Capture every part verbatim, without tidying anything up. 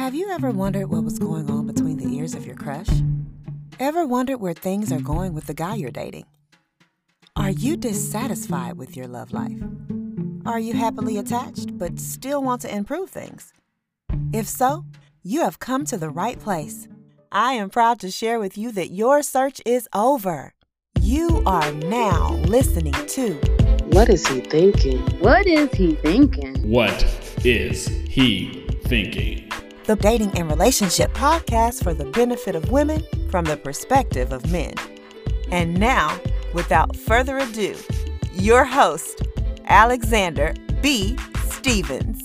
Have you ever wondered what was going on between the ears of your crush? Ever wondered where things are going with the guy you're dating? Are you dissatisfied with your love life? Are you happily attached but still want to improve things? If so, you have come to the right place. I am proud to share with you that your search is over. You are now listening to What is he thinking? What is he thinking? What is he thinking? The Dating and Relationship Podcast for the benefit of women from the perspective of men. And now, without further ado, your host, Alexander B. Stevens.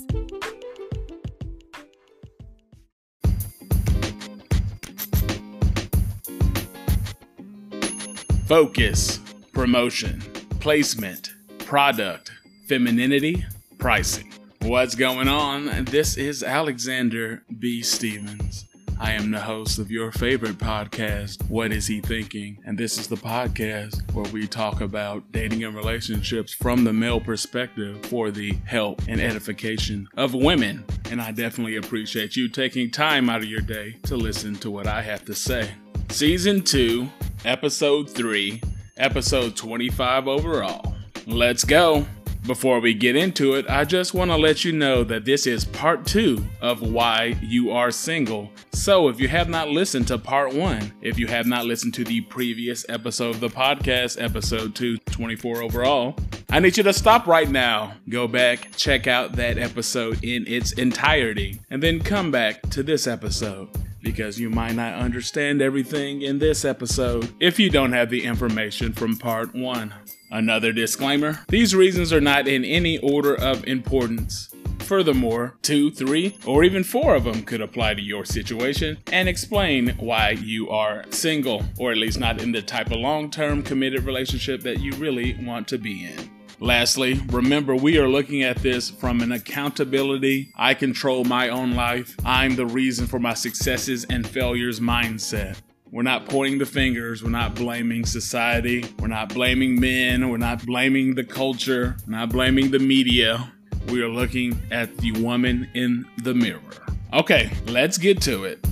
Focus, promotion, placement, product, femininity, pricing. What's going on? This is Alexander B. Stevens. I am the host of your favorite podcast, What Is He Thinking? And this is the podcast where we talk about dating and relationships from the male perspective for the help and edification of women. And I definitely appreciate you taking time out of your day to listen to what I have to say. Season two, episode three, episode twenty-five overall. Let's go. Before we get into it, I just want to let you know that this is part two of Why You Are Single. So if you have not listened to part one, if you have not listened to the previous episode of the podcast, episode two, twenty-four overall, I need you to stop right now, go back, check out that episode in its entirety, and then come back to this episode. Because you might not understand everything in this episode if you don't have the information from part one. Another disclaimer, these reasons are not in any order of importance. Furthermore, two, three, or even four of them could apply to your situation and explain why you are single, or at least not in the type of long-term committed relationship that you really want to be in. Lastly, remember we are looking at this from an accountability, I control my own life, I'm the reason for my successes and failures mindset. We're not pointing the fingers, we're not blaming society, we're not blaming men, we're not blaming the culture, we're not blaming the media. We are looking at the woman in the mirror. Okay, let's get to it.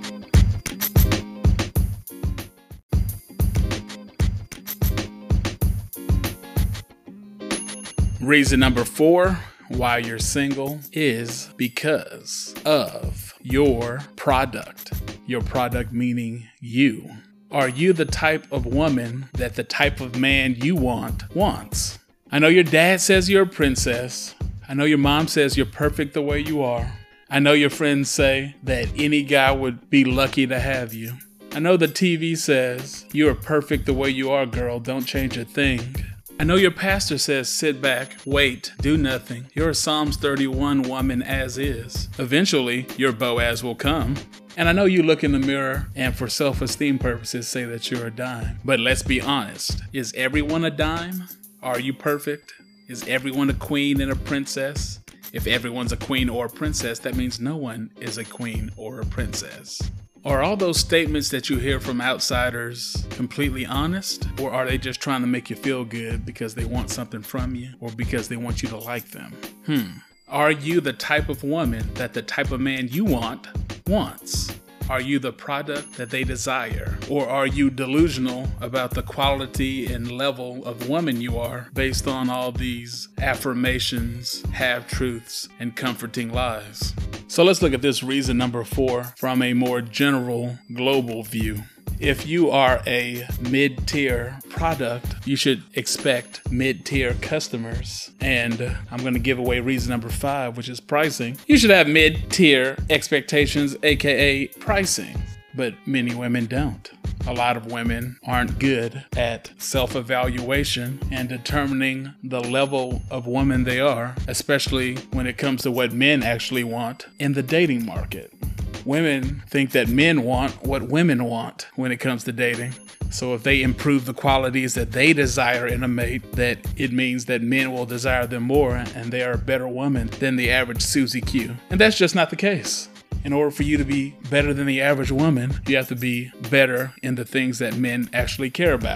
Reason number four why you're single is because of your product. Your product meaning you. Are you the type of woman that the type of man you want wants? I know your dad says you're a princess. I know your mom says you're perfect the way you are. I know your friends say that any guy would be lucky to have you. I know the T V says you're perfect the way you are, girl. Don't change a thing. I know your pastor says sit back, wait, do nothing. You're a Psalms thirty-one woman as is. Eventually, your Boaz will come. And I know you look in the mirror and for self-esteem purposes say that you're a dime. But let's be honest, is everyone a dime? Are you perfect? Is everyone a queen and a princess? If everyone's a queen or a princess, that means no one is a queen or a princess. Are all those statements that you hear from outsiders completely honest? Or are they just trying to make you feel good because they want something from you or because they want you to like them? Hmm. Are you the type of woman that the type of man you want wants? Are you the product that they desire? Or are you delusional about the quality and level of woman you are based on all these affirmations, half-truths, and comforting lies? So let's look at this reason number four from a more general global view. If you are a mid-tier product, you should expect mid-tier customers. And I'm going to give away reason number five, which is pricing. You should have mid-tier expectations, aka pricing. But many women don't. A lot of women aren't good at self-evaluation and determining the level of woman they are, especially when it comes to what men actually want in the dating market. Women think that men want what women want when it comes to dating. So if they improve the qualities that they desire in a mate, that it means that men will desire them more and they are a better woman than the average Susie Q. And that's just not the case. In order for you to be better than the average woman, you have to be better in the things that men actually care about.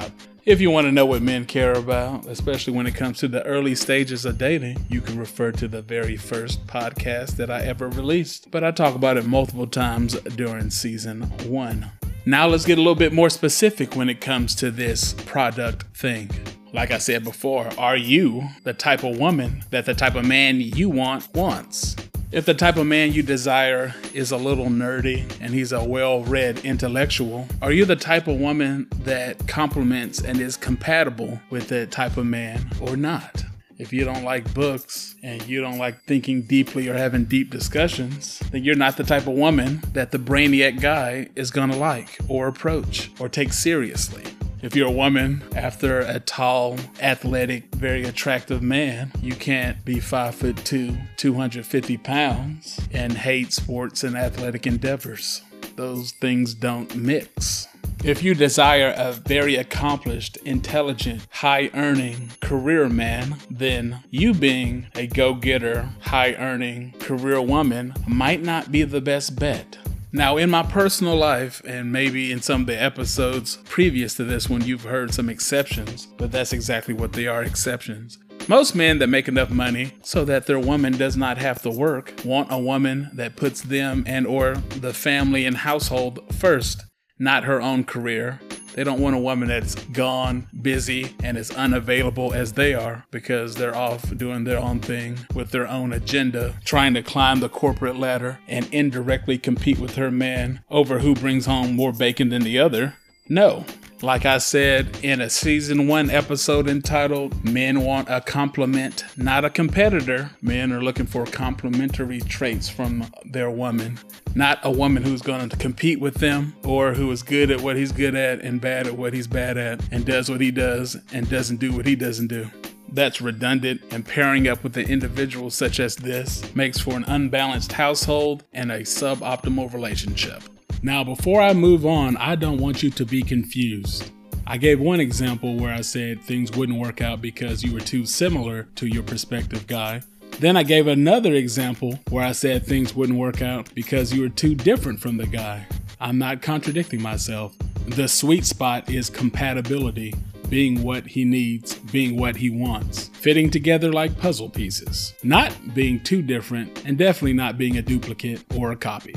If you want to know what men care about, especially when it comes to the early stages of dating, you can refer to the very first podcast that I ever released. But I talk about it multiple times during season one. Now let's get a little bit more specific when it comes to this product thing. Like I said before, are you the type of woman that the type of man you want wants? If the type of man you desire is a little nerdy and he's a well-read intellectual, are you the type of woman that complements and is compatible with that type of man or not? If you don't like books and you don't like thinking deeply or having deep discussions, then you're not the type of woman that the brainiac guy is gonna like or approach or take seriously. If you're a woman after a tall, athletic, very attractive man, you can't be five foot two, two hundred fifty pounds, and hate sports and athletic endeavors. Those things don't mix. If you desire a very accomplished, intelligent, high-earning career man, then you being a go-getter, high-earning career woman might not be the best bet. Now, in my personal life, and maybe in some of the episodes previous to this one, you've heard some exceptions, but that's exactly what they are, exceptions. Most men that make enough money so that their woman does not have to work want a woman that puts them and or the family and household first, not her own career. They don't want a woman that's gone, busy, and as unavailable as they are because they're off doing their own thing with their own agenda, trying to climb the corporate ladder and indirectly compete with her man over who brings home more bacon than the other. No. Like I said in a season one episode entitled, Men Want a Complement, Not a Competitor. Men are looking for complementary traits from their woman, not a woman who's going to compete with them or who is good at what he's good at and bad at what he's bad at and does what he does and doesn't do what he doesn't do. That's redundant, and pairing up with an individual such as this makes for an unbalanced household and a suboptimal relationship. Now, before I move on, I don't want you to be confused. I gave one example where I said things wouldn't work out because you were too similar to your prospective guy. Then I gave another example where I said things wouldn't work out because you were too different from the guy. I'm not contradicting myself. The sweet spot is compatibility, being what he needs, being what he wants, fitting together like puzzle pieces, not being too different, and definitely not being a duplicate or a copy.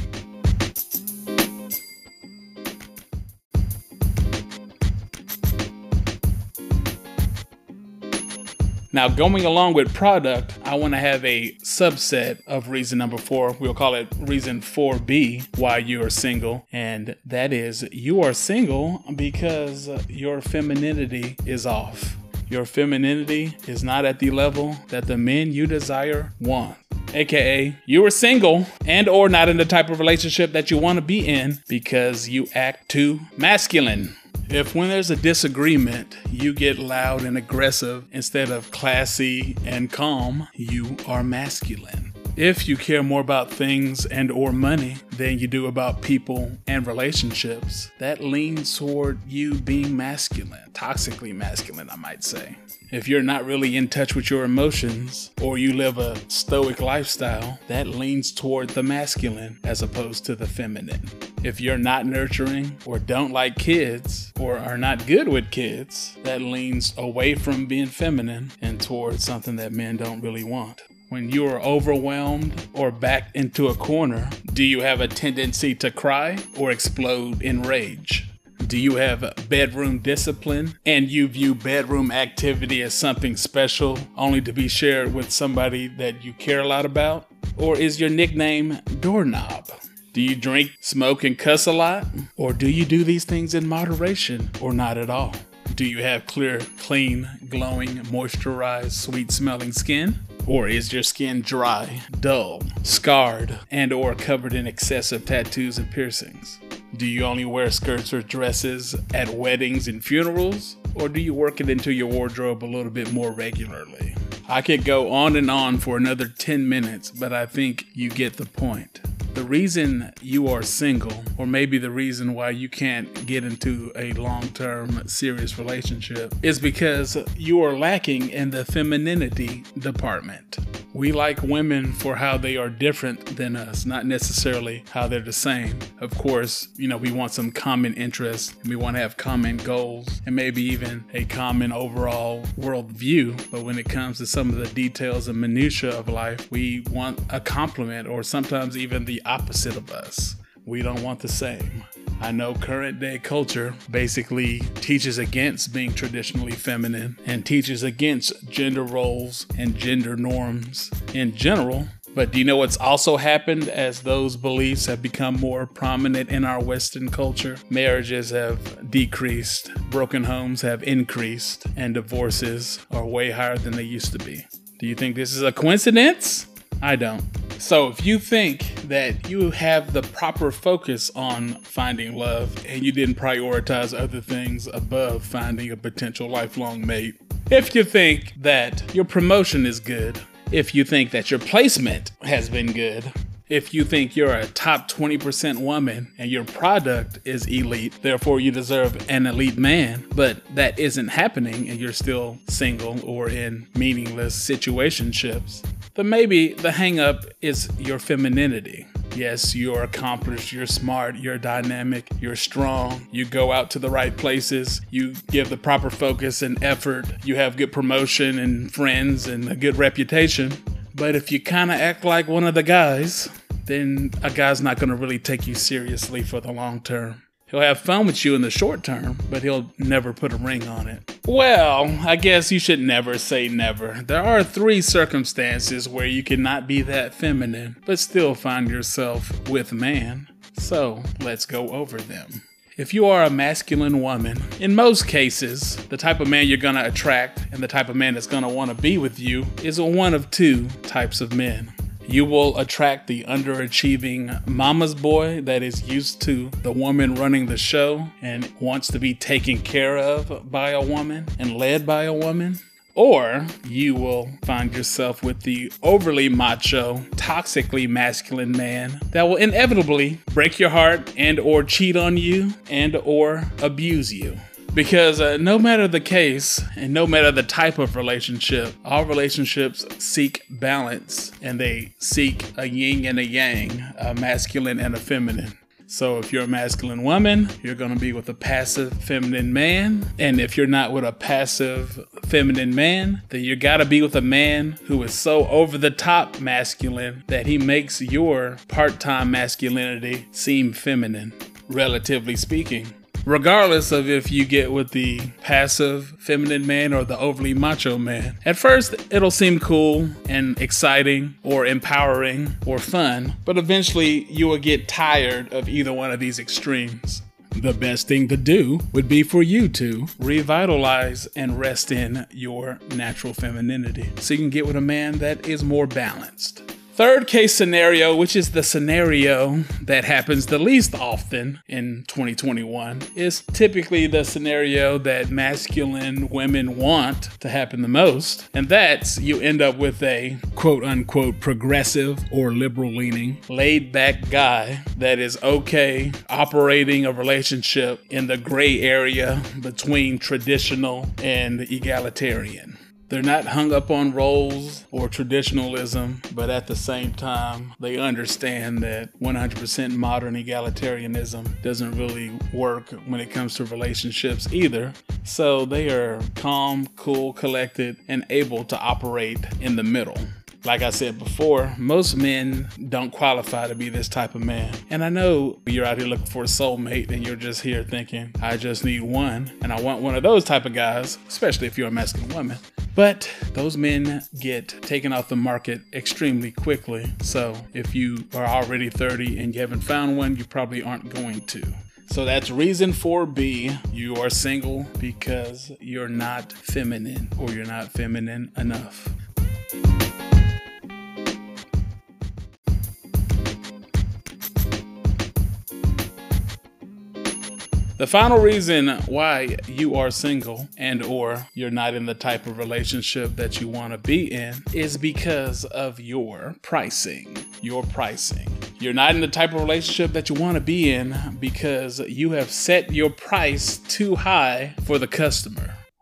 Now, going along with product, I want to have a subset of reason number four. We'll call it reason four B, why you are single. And that is, you are single because your femininity is off. Your femininity is not at the level that the men you desire want. A K A, you are single and or not in the type of relationship that you want to be in because you act too masculine. If when there's a disagreement, you get loud and aggressive instead of classy and calm, you are masculine. If you care more about things and or money than you do about people and relationships, that leans toward you being masculine, toxically masculine, I might say. If you're not really in touch with your emotions or you live a stoic lifestyle, that leans toward the masculine as opposed to the feminine. If you're not nurturing or don't like kids or are not good with kids, that leans away from being feminine and towards something that men don't really want. When you are overwhelmed or backed into a corner, do you have a tendency to cry or explode in rage? Do you have bedroom discipline and you view bedroom activity as something special only to be shared with somebody that you care a lot about? Or is your nickname Doorknob? Do you drink, smoke, and cuss a lot? Or do you do these things in moderation or not at all? Do you have clear, clean, glowing, moisturized, sweet-smelling skin? Or is your skin dry, dull, scarred, and or covered in excessive tattoos and piercings? Do you only wear skirts or dresses at weddings and funerals? Or do you work it into your wardrobe a little bit more regularly? I could go on and on for another ten minutes, but I think you get the point. The reason you are single, or maybe the reason why you can't get into a long-term serious relationship, is because you are lacking in the femininity department. We like women for how they are different than us, not necessarily how they're the same. Of course, you know, we want some common interests, and we want to have common goals, and maybe even a common overall worldview. But when it comes to some of the details and minutia of life, we want a complement, or sometimes even the opposite of us. We don't want the same. I know current day culture basically teaches against being traditionally feminine and teaches against gender roles and gender norms in general. But do you know what's also happened as those beliefs have become more prominent in our Western culture? Marriages have decreased, broken homes have increased, and divorces are way higher than they used to be. Do you think this is a coincidence? I don't. So if you think that you have the proper focus on finding love and you didn't prioritize other things above finding a potential lifelong mate, if you think that your promotion is good, if you think that your placement has been good, if you think you're a top twenty percent woman and your product is elite, therefore you deserve an elite man, but that isn't happening and you're still single or in meaningless situationships, then maybe the hang up is your femininity. Yes, you're accomplished, you're smart, you're dynamic, you're strong, you go out to the right places, you give the proper focus and effort, you have good promotion and friends and a good reputation. But if you kind of act like one of the guys, then a guy's not going to really take you seriously for the long term. He'll have fun with you in the short term, but he'll never put a ring on it. Well, I guess you should never say never. There are three circumstances where you cannot be that feminine, but still find yourself with man. So let's go over them. If you are a masculine woman, in most cases, the type of man you're going to attract and the type of man that's going to want to be with you is one of two types of men. You will attract the underachieving mama's boy that is used to the woman running the show and wants to be taken care of by a woman and led by a woman. Or you will find yourself with the overly macho, toxically masculine man that will inevitably break your heart and or cheat on you and or abuse you. Because uh, no matter the case and no matter the type of relationship, all relationships seek balance and they seek a yin and a yang, a masculine and a feminine. So if you're a masculine woman, you're going to be with a passive feminine man. And if you're not with a passive feminine man, then you got to be with a man who is so over the top masculine that he makes your part-time masculinity seem feminine, relatively speaking. Regardless of if you get with the passive feminine man or the overly macho man. At first, it'll seem cool and exciting or empowering or fun, but eventually you will get tired of either one of these extremes. The best thing to do would be for you to revitalize and rest in your natural femininity so you can get with a man that is more balanced. Third case scenario, which is the scenario that happens the least often in twenty twenty-one, is typically the scenario that masculine women want to happen the most. And that's you end up with a quote unquote progressive or liberal leaning, laid back guy that is okay operating a relationship in the gray area between traditional and egalitarian. They're not hung up on roles or traditionalism, but at the same time, they understand that one hundred percent modern egalitarianism doesn't really work when it comes to relationships either. So they are calm, cool, collected, and able to operate in the middle. Like I said before, most men don't qualify to be this type of man. And I know you're out here looking for a soulmate and you're just here thinking, I just need one. And I want one of those type of guys, especially if you're a masculine woman. But those men get taken off the market extremely quickly. So if you are already thirty and you haven't found one, you probably aren't going to. So that's reason four B. You are single because you're not feminine or you're not feminine enough. The final reason why you are single and or you're not in the type of relationship that you want to be in is because of your pricing. Your pricing. You're not in the type of relationship that you want to be in because you have set your price too high for the customer.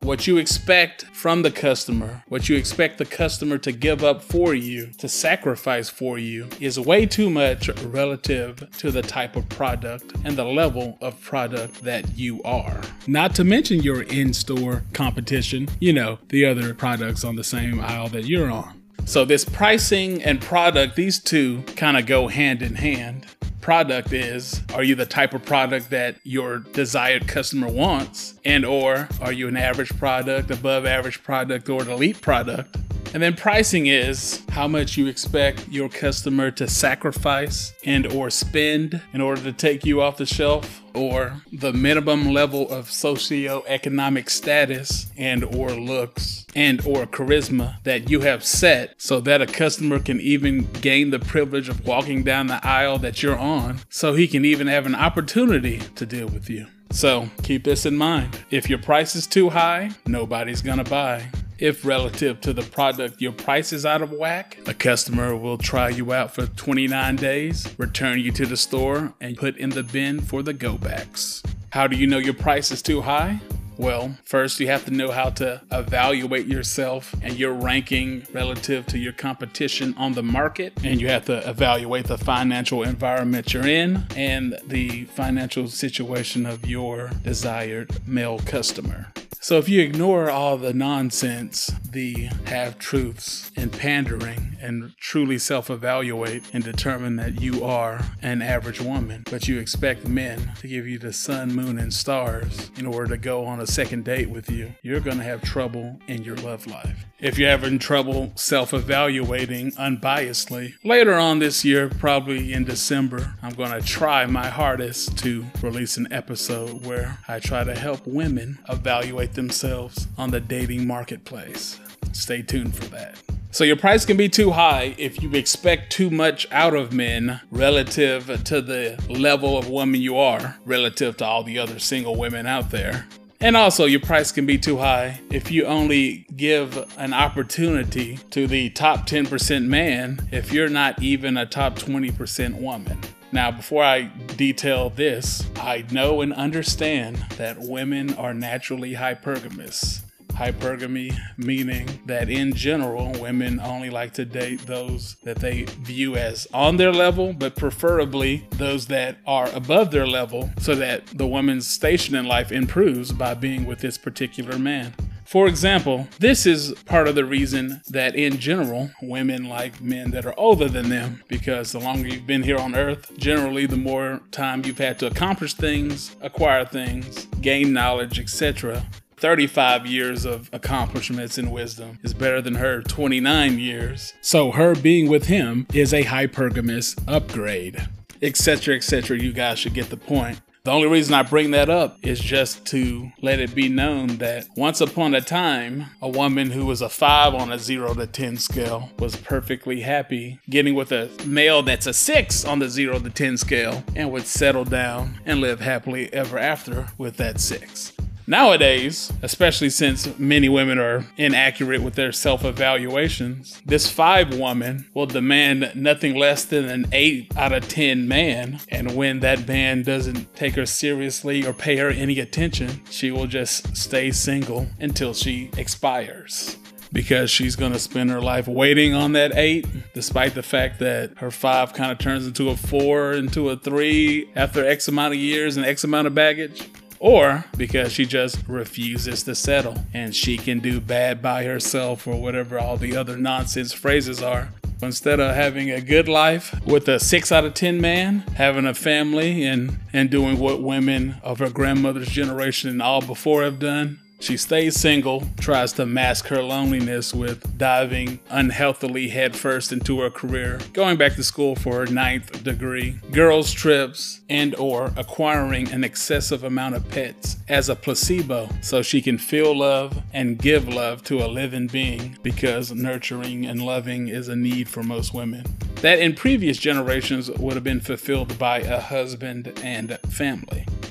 what you expect from the customer, what you expect the customer to give up for you, to sacrifice for you, is way too much relative to the type of product and the level of product that you are. Not to mention your in-store competition, you know, the other products on the same aisle that you're on. So this pricing and product, these two kind of go hand in hand. Product is, are you the type of product that your desired customer wants? And or are you an average product, above average product, or an elite product? And then pricing is how much you expect your customer to sacrifice and or spend in order to take you off the shelf, or the minimum level of socioeconomic status and or looks and or charisma that you have set so that a customer can even gain the privilege of walking down the aisle that you're on, so he can even have an opportunity to deal with you. So keep this in mind. If your price is too high, nobody's gonna buy. If relative to the product your price is out of whack, a customer will try you out for twenty-nine days, return you to the store, and put in the bin for the go-backs. How do you know your price is too high? Well, first you have to know how to evaluate yourself and your ranking relative to your competition on the market. And you have to evaluate the financial environment you're in and the financial situation of your desired male customer. So if you ignore all the nonsense, the half-truths and pandering, and truly self-evaluate and determine that you are an average woman, but you expect men to give you the sun, moon, and stars in order to go on a second date with you, you're going to have trouble in your love life. If you're having trouble self-evaluating unbiasedly, later on this year, probably in December, I'm going to try my hardest to release an episode where I try to help women evaluate themselves on the dating marketplace. Stay tuned for that. So your price can be too high if you expect too much out of men relative to the level of woman you are, relative to all the other single women out there. And also, your price can be too high if you only give an opportunity to the top ten percent man if you're not even a top twenty percent woman. Now, before I detail this, I know and understand that women are naturally hypergamous. Hypergamy meaning that in general, women only like to date those that they view as on their level, but preferably those that are above their level, so that the woman's station in life improves by being with this particular man. For example, this is part of the reason that in general, women like men that are older than them, because the longer you've been here on earth, generally the more time you've had to accomplish things, acquire things, gain knowledge, et cetera. thirty-five years of accomplishments and wisdom is better than her twenty-nine years. So her being with him is a hypergamous upgrade, et cetera, et cetera. You guys should get the point. The only reason I bring that up is just to let it be known that once upon a time, a woman who was a five on a zero to ten scale was perfectly happy getting with a male that's a six on the zero to ten scale and would settle down and live happily ever after with that six. Nowadays, especially since many women are inaccurate with their self-evaluations, this five woman will demand nothing less than an eight out of ten man. And when that man doesn't take her seriously or pay her any attention, she will just stay single until she expires. Because she's going to spend her life waiting on that eight, despite the fact that her five kind of turns into a four, into a three after X amount of years and X amount of baggage. Or because she just refuses to settle and she can do bad by herself, or whatever all the other nonsense phrases are. Instead of having a good life with a six out of ten man, having a family and, and doing what women of her grandmother's generation and all before have done, she stays single, tries to mask her loneliness with diving unhealthily headfirst into her career, going back to school for her ninth degree, girls' trips, and or acquiring an excessive amount of pets as a placebo so she can feel love and give love to a living being, because nurturing and loving is a need for most women that in previous generations would have been fulfilled by a husband and family.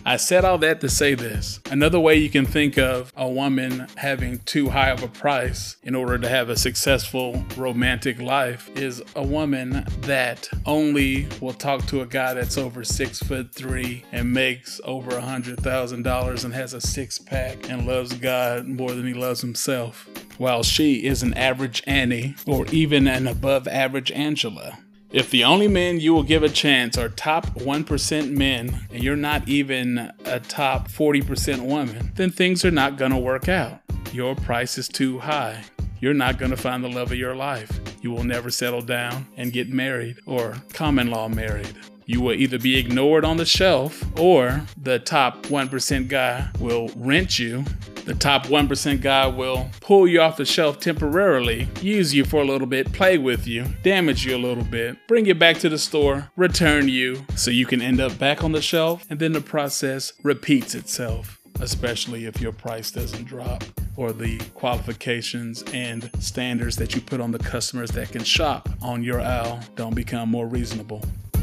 I said all that to say this. Another way you can think of a woman having too high of a price in order to have a successful romantic life is a woman that only will talk to a guy that's over six foot three and makes over a hundred thousand dollars and has a six pack and loves God more than he loves himself, while she is an average Annie or even an above average Angela. If the only men you will give a chance are top one percent men and you're not even a top forty percent woman, then things are not going to work out. Your price is too high. You're not going to find the love of your life. You will never settle down and get married or common law married. You will either be ignored on the shelf or the top one percent guy will rent you. The top one percent guy will pull you off the shelf temporarily, use you for a little bit, play with you, damage you a little bit, bring you back to the store, return you so you can end up back on the shelf, and then the process repeats itself, especially if your price doesn't drop or the qualifications and standards that you put on the customers that can shop on your aisle don't become more reasonable.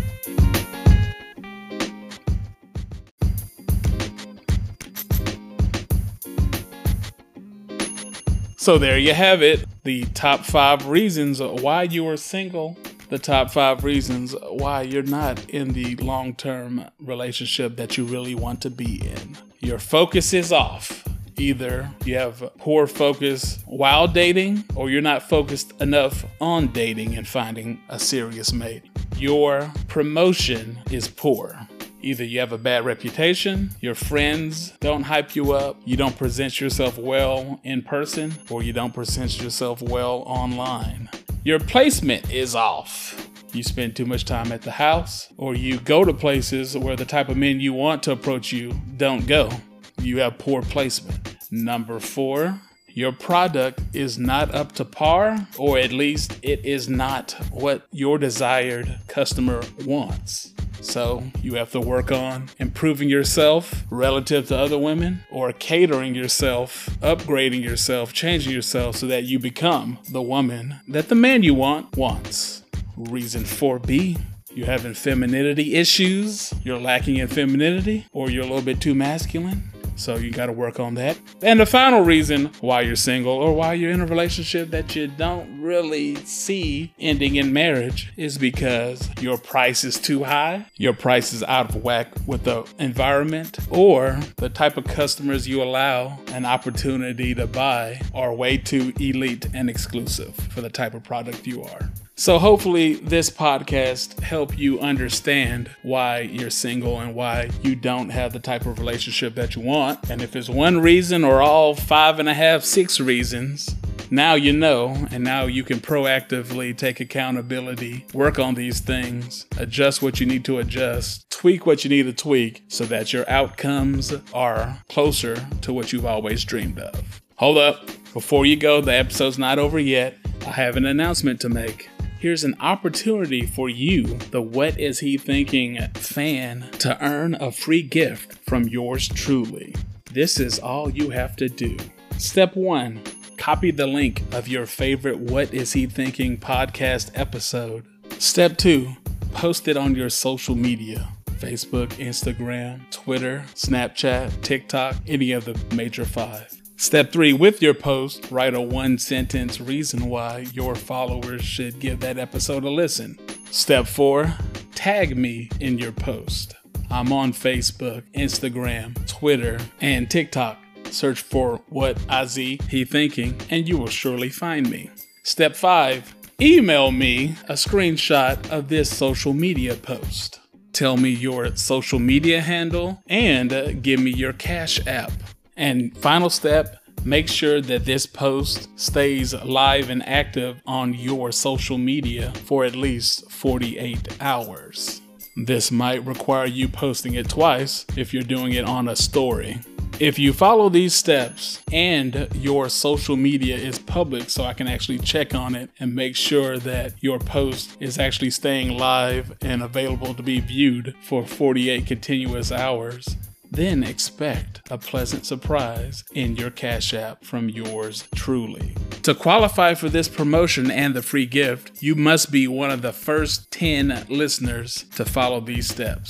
So there you have it, the top five reasons why you are single, the top five reasons why you're not in the long-term relationship that you really want to be in. Your focus is off. Either you have poor focus while dating, or you're not focused enough on dating and finding a serious mate. Your promotion is poor. Either you have a bad reputation, your friends don't hype you up, you don't present yourself well in person, or you don't present yourself well online. Your placement is off. You spend too much time at the house, or you go to places where the type of men you want to approach you don't go. You have poor placement. Number four, your product is not up to par, or at least it is not what your desired customer wants. So you have to work on improving yourself relative to other women, or catering yourself, upgrading yourself, changing yourself so that you become the woman that the man you want wants. Reason four B, you're having femininity issues, you're lacking in femininity, or you're a little bit too masculine. So you got to work on that. And the final reason why you're single, or why you're in a relationship that you don't really see ending in marriage, is because your price is too high, your price is out of whack with the environment, or the type of customers you allow an opportunity to buy are way too elite and exclusive for the type of product you are. So hopefully this podcast helped you understand why you're single and why you don't have the type of relationship that you want. And if it's one reason or all five and a half, six reasons, now you know, and now you can proactively take accountability, work on these things, adjust what you need to adjust, tweak what you need to tweak so that your outcomes are closer to what you've always dreamed of. Hold up. Before you go, the episode's not over yet. I have an announcement to make. Here's an opportunity for you, the What Is He Thinking fan, to earn a free gift from yours truly. This is all you have to do. Step one, copy the link of your favorite What Is He Thinking podcast episode. Step two, post it on your social media. Facebook, Instagram, Twitter, Snapchat, TikTok, any of the major five. Step three, with your post, write a one sentence reason why your followers should give that episode a listen. Step four, tag me in your post. I'm on Facebook, Instagram, Twitter, and TikTok. Search for What Is He Thinking, and you will surely find me. Step five, email me a screenshot of this social media post. Tell me your social media handle and uh, give me your Cash App. And final step, make sure that this post stays live and active on your social media for at least forty-eight hours. This might require you posting it twice if you're doing it on a story. If you follow these steps and your social media is public so I can actually check on it and make sure that your post is actually staying live and available to be viewed for forty-eight continuous hours, then expect a pleasant surprise in your Cash App from yours truly. To qualify for this promotion and the free gift, you must be one of the first ten listeners to follow these steps.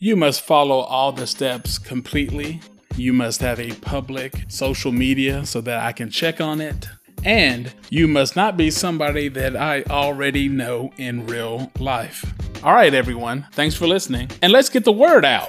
You must follow all the steps completely. You must have a public social media so that I can check on it. And you must not be somebody that I already know in real life. All right, everyone. Thanks for listening. And let's get the word out.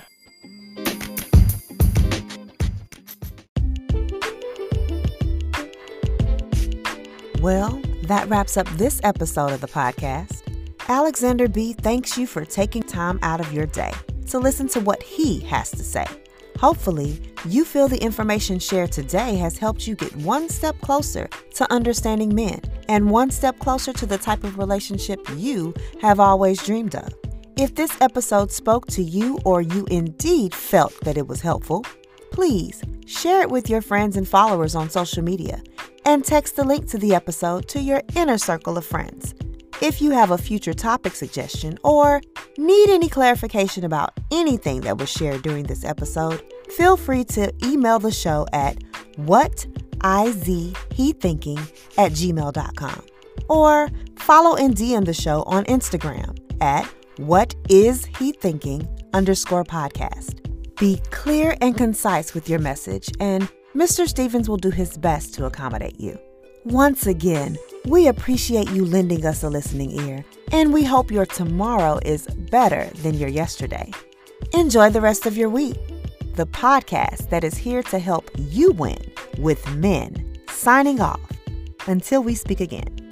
Well, that wraps up this episode of the podcast. Alexander B. thanks you for taking time out of your day to listen to what he has to say. Hopefully, you feel the information shared today has helped you get one step closer to understanding men and one step closer to the type of relationship you have always dreamed of. If this episode spoke to you or you indeed felt that it was helpful, please share it with your friends and followers on social media and text the link to the episode to your inner circle of friends. If you have a future topic suggestion or need any clarification about anything that was shared during this episode, feel free to email the show at whatizhethinking at gmail dot com or follow and D M the show on Instagram at whatishethinking underscore podcast. Be clear and concise with your message, and Mister Stevens will do his best to accommodate you. Once again, we appreciate you lending us a listening ear, and we hope your tomorrow is better than your yesterday. Enjoy the rest of your week. The podcast that is here to help you win with men. Signing off. Until we speak again.